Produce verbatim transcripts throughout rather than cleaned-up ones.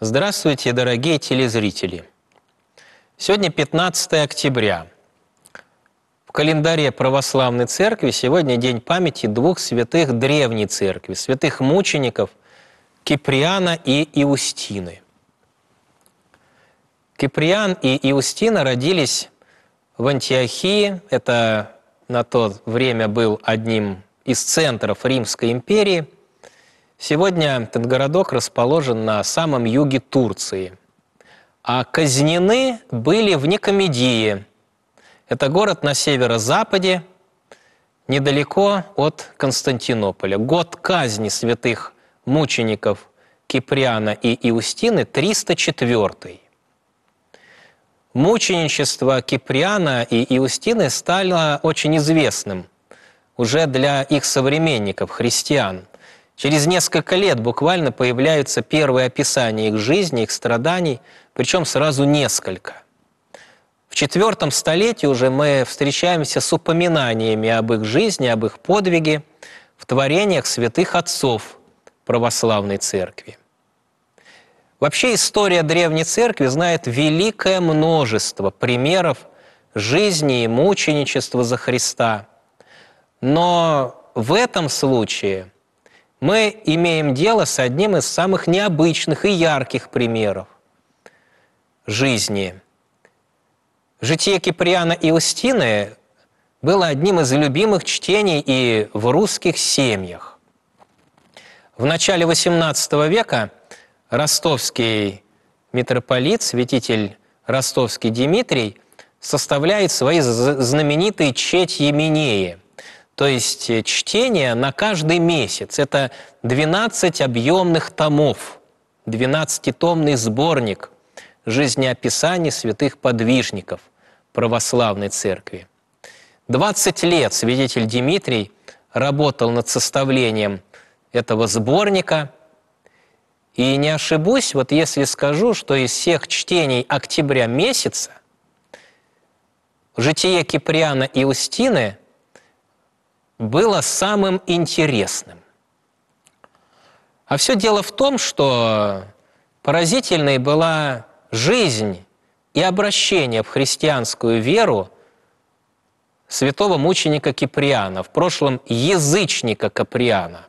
Здравствуйте, дорогие телезрители! Сегодня пятнадцатое октября. В календаре Православной Церкви сегодня день памяти двух святых Древней Церкви, святых мучеников Киприана и Иустины. Киприан и Иустина родились в Антиохии. Это на то время был одним из центров Римской империи. Сегодня этот городок расположен на самом юге Турции. А казнены были в Никомедии. Это город на северо-западе, недалеко от Константинополя. Год казни святых мучеников Киприана и Иустины – триста четвёртый. Мученичество Киприана и Иустины стало очень известным уже для их современников, христиан. Через несколько лет буквально появляются первые описания их жизни, их страданий, причем сразу несколько. В четвертом столетии уже мы встречаемся с упоминаниями об их жизни, об их подвиге в творениях святых отцов православной церкви. Вообще история Древней Церкви знает великое множество примеров жизни и мученичества за Христа. Но в этом случае мы имеем дело с одним из самых необычных и ярких примеров жизни. Житие Киприана и Иустины было одним из любимых чтений и в русских семьях. В начале восемнадцатого века ростовский митрополит, святитель ростовский Димитрий, составляет свои знаменитые четьеменеи, то есть чтение на каждый месяц. Это двенадцать объемных томов, двенадцатитомный сборник жизнеописаний святых подвижников православной церкви. двадцать лет святитель Димитрий работал над составлением этого сборника. И не ошибусь, вот если скажу, что из всех чтений октября месяца житие Киприана и Иустины было самым интересным. А все дело в том, что поразительной была жизнь и обращение в христианскую веру святого мученика Киприана, в прошлом язычника Киприана.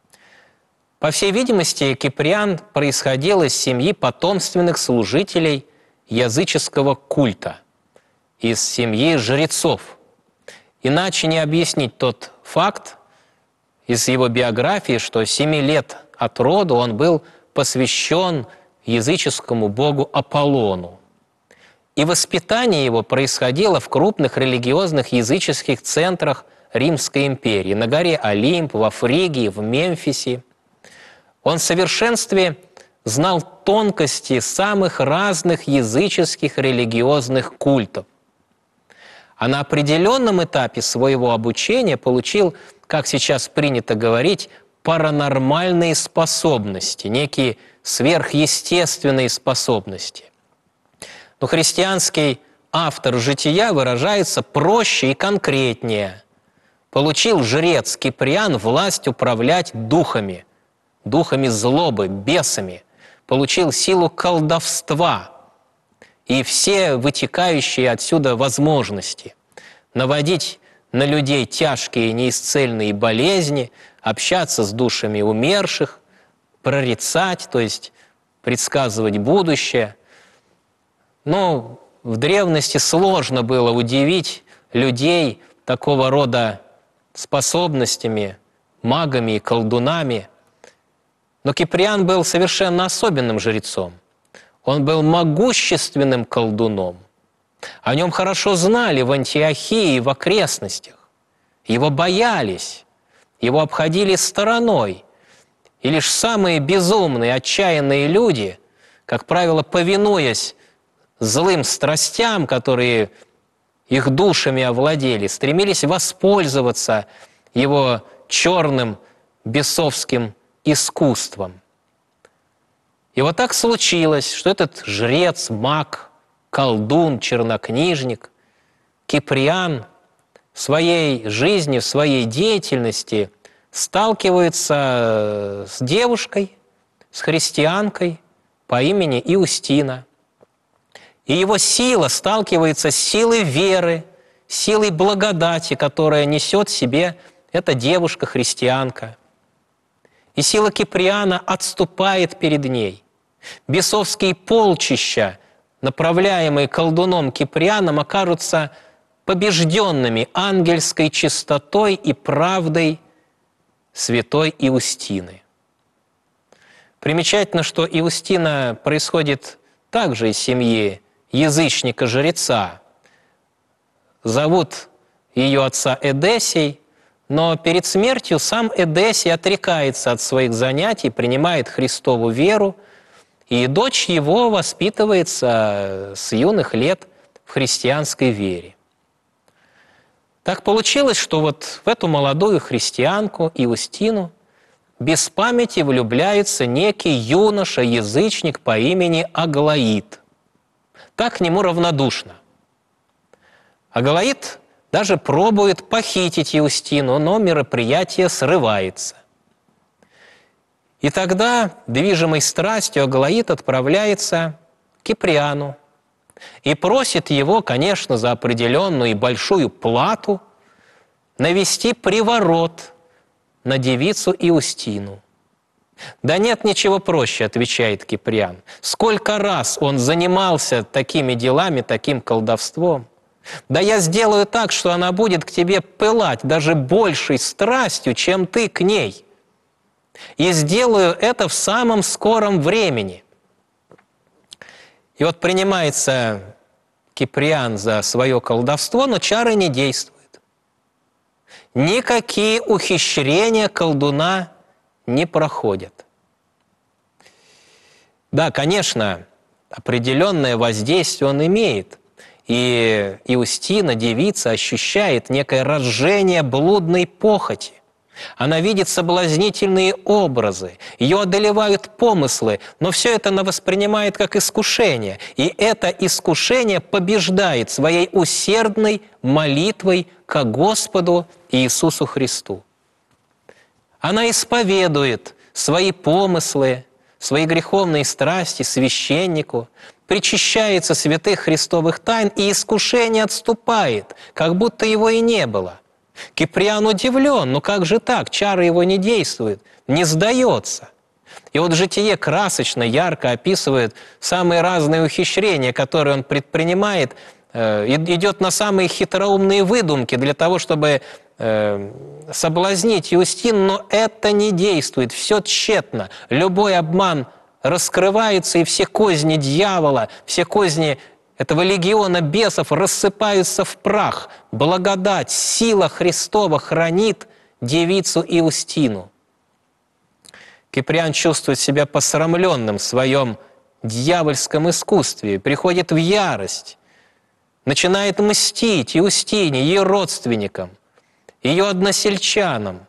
По всей видимости, Киприан происходил из семьи потомственных служителей языческого культа, из семьи жрецов. Иначе не объяснить тот факт из его биографии, что с семи лет от роду он был посвящен языческому богу Аполлону. И воспитание его происходило в крупных религиозных языческих центрах Римской империи, на горе Олимп, во Фригии, в Мемфисе. Он в совершенстве знал тонкости самых разных языческих религиозных культов. А на определенном этапе своего обучения получил, как сейчас принято говорить, паранормальные способности, некие сверхъестественные способности. Но христианский автор «Жития» выражается проще и конкретнее. Получил жрец Киприан власть управлять духами, духами злобы, бесами, получил силу колдовства и все вытекающие отсюда возможности наводить на людей тяжкие неисцельные болезни, общаться с душами умерших, прорицать, то есть предсказывать будущее. Но в древности сложно было удивить людей такого рода способностями, магами и колдунами. Но Киприан был совершенно особенным жрецом. Он был могущественным колдуном. О нем хорошо знали в Антиохии и в окрестностях. Его боялись, его обходили стороной. И лишь самые безумные, отчаянные люди, как правило, повинуясь злым страстям, которые их душами овладели, стремились воспользоваться его черным бесовским искусством. И вот так случилось, что этот жрец, маг, колдун, чернокнижник, Киприан в своей жизни, в своей деятельности сталкивается с девушкой, с христианкой, по имени Иустина. И его сила сталкивается с силой веры, силой благодати, которая несет в себе эта девушка-христианка. И сила Киприана отступает перед ней. Бесовские полчища, направляемые колдуном Киприаном, окажутся побежденными ангельской чистотой и правдой святой Иустины. Примечательно, что Иустина происходит также из семьи язычника-жреца. Зовут ее отца Эдесий, но перед смертью сам Эдесий отрекается от своих занятий, принимает Христову веру, и дочь его воспитывается с юных лет в христианской вере. Так получилось, что вот в эту молодую христианку Иустину без памяти влюбляется некий юноша-язычник по имени Агалаид. Так к нему равнодушно. Агалаид даже пробует похитить Иустину, но мероприятие срывается. И тогда, движимый страстью, Агалаид отправляется к Киприану и просит его, конечно, за определенную и большую плату навести приворот на девицу Иустину. «Да нет ничего проще», — отвечает Киприан. «Сколько раз он занимался такими делами, таким колдовством? Да я сделаю так, что она будет к тебе пылать даже большей страстью, чем ты к ней. И сделаю это в самом скором времени». И вот принимается Киприан за свое колдовство, но чары не действуют. Никакие ухищрения колдуна не проходят. Да, конечно, определенное воздействие он имеет. И Иустина, девица, ощущает некое разжение блудной похоти. Она видит соблазнительные образы, ее одолевают помыслы, но все это она воспринимает как искушение. И это искушение побеждает своей усердной молитвой ко Господу Иисусу Христу. Она исповедует свои помыслы, свои греховные страсти священнику, причащается святых христовых тайн, и искушение отступает, как будто его и не было. Киприан удивлен, ну как же так, чары его не действуют, не сдается. И вот житие красочно, ярко описывает самые разные ухищрения, которые он предпринимает, э, идет на самые хитроумные выдумки для того, чтобы э, соблазнить Иустину, но это не действует, все тщетно, любой обман раскрывается, и все козни дьявола, все козни этого легиона бесов рассыпаются в прах. Благодать, сила Христова хранит девицу Иустину. Киприан чувствует себя посрамленным в своем дьявольском искусстве, приходит в ярость, начинает мстить Иустине, ее родственникам, ее односельчанам.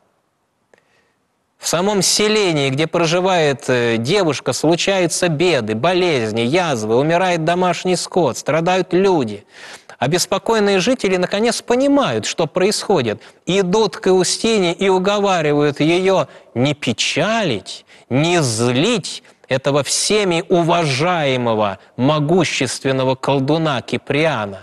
В самом селении, где проживает девушка, случаются беды, болезни, язвы, умирает домашний скот, страдают люди. Обеспокоенные жители наконец понимают, что происходит, идут к Иустине и уговаривают ее не печалить, не злить этого всеми уважаемого, могущественного колдуна Киприана.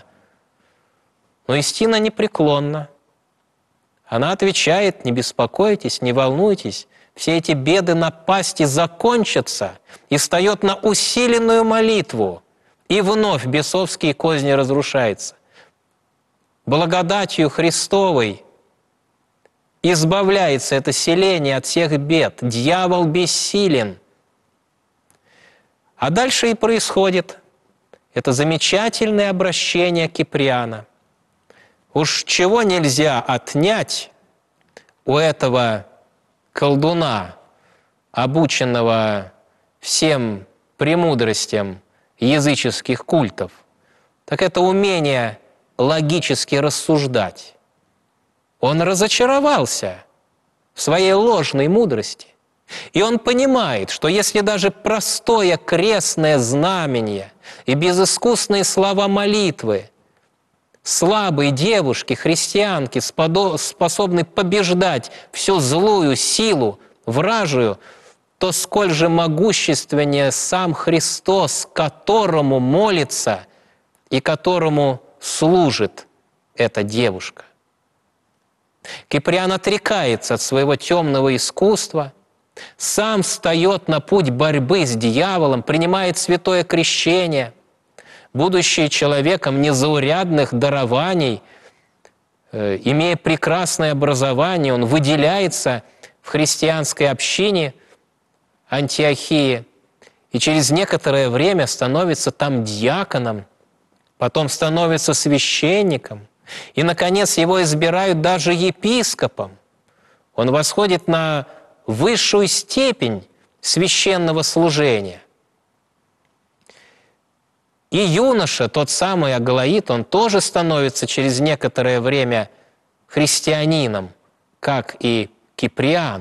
Но Иустина непреклонна. Она отвечает: не беспокойтесь, не волнуйтесь, все эти беды напасти закончатся, и встает на усиленную молитву, и вновь бесовские козни разрушаются. Благодатью Христовой избавляется это селение от всех бед, дьявол бессилен. А дальше и происходит это замечательное обращение Киприана. Уж чего нельзя отнять у этого колдуна, обученного всем премудростям языческих культов, так это умение логически рассуждать. Он разочаровался в своей ложной мудрости. И он понимает, что если даже простое крестное знамение и безыскусные слова молитвы слабые девушки, христианки, способны побеждать всю злую силу, вражию, то сколь же могущественнее сам Христос, которому молится и которому служит эта девушка. Киприан отрекается от своего темного искусства, сам встает на путь борьбы с дьяволом, принимает святое крещение, будучи человеком незаурядных дарований, э, имея прекрасное образование, он выделяется в христианской общине Антиохии и через некоторое время становится там диаконом, потом становится священником, и, наконец, его избирают даже епископом. Он восходит на высшую степень священного служения. И юноша, тот самый Агалаит, он тоже становится через некоторое время христианином, как и Киприан.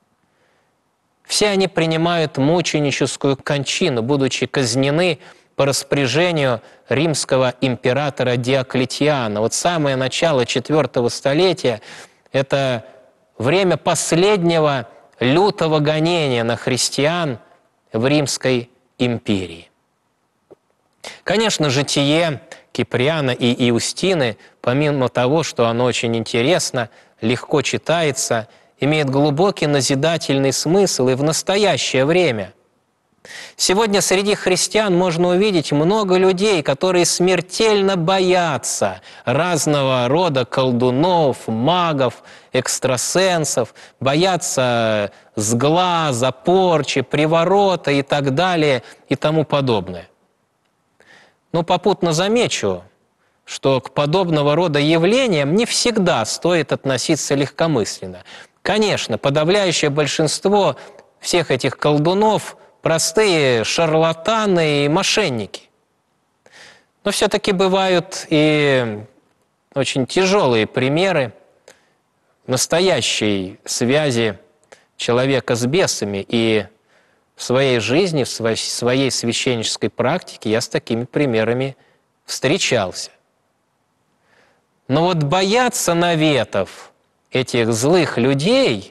Все они принимают мученическую кончину, будучи казнены по распоряжению римского императора Диоклетиана. Вот самое начало четвёртого столетия – это время последнего лютого гонения на христиан в Римской империи. Конечно, житие Киприана и Иустины, помимо того, что оно очень интересно, легко читается, имеет глубокий назидательный смысл и в настоящее время. Сегодня среди христиан можно увидеть много людей, которые смертельно боятся разного рода колдунов, магов, экстрасенсов, боятся сглаза, порчи, приворота и так далее и тому подобное. Но попутно замечу, что к подобного рода явлениям не всегда стоит относиться легкомысленно. Конечно, подавляющее большинство всех этих колдунов – простые шарлатаны и мошенники. Но все-таки бывают и очень тяжелые примеры настоящей связи человека с бесами. И в своей жизни, в своей священнической практике я с такими примерами встречался. Но вот бояться наветов этих злых людей,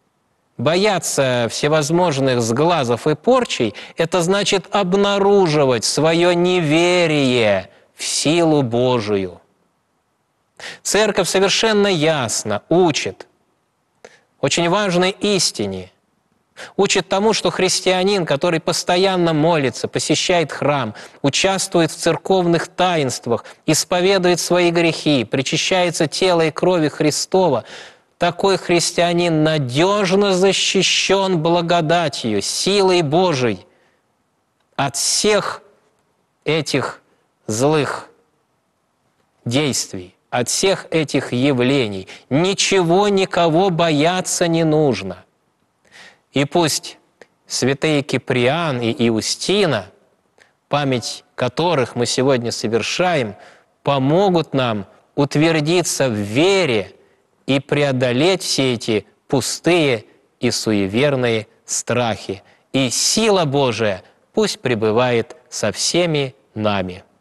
бояться всевозможных сглазов и порчей – это значит обнаруживать свое неверие в силу Божию. Церковь совершенно ясно учит очень важной истине. Учит тому, что христианин, который постоянно молится, посещает храм, участвует в церковных таинствах, исповедует свои грехи, причащается тела и крови Христова, такой христианин надежно защищен благодатью, силой Божией от всех этих злых действий, от всех этих явлений. Ничего, никого бояться не нужно. И пусть святые Киприан и Иустина, память которых мы сегодня совершаем, помогут нам утвердиться в вере и преодолеть все эти пустые и суеверные страхи. И сила Божия пусть пребывает со всеми нами.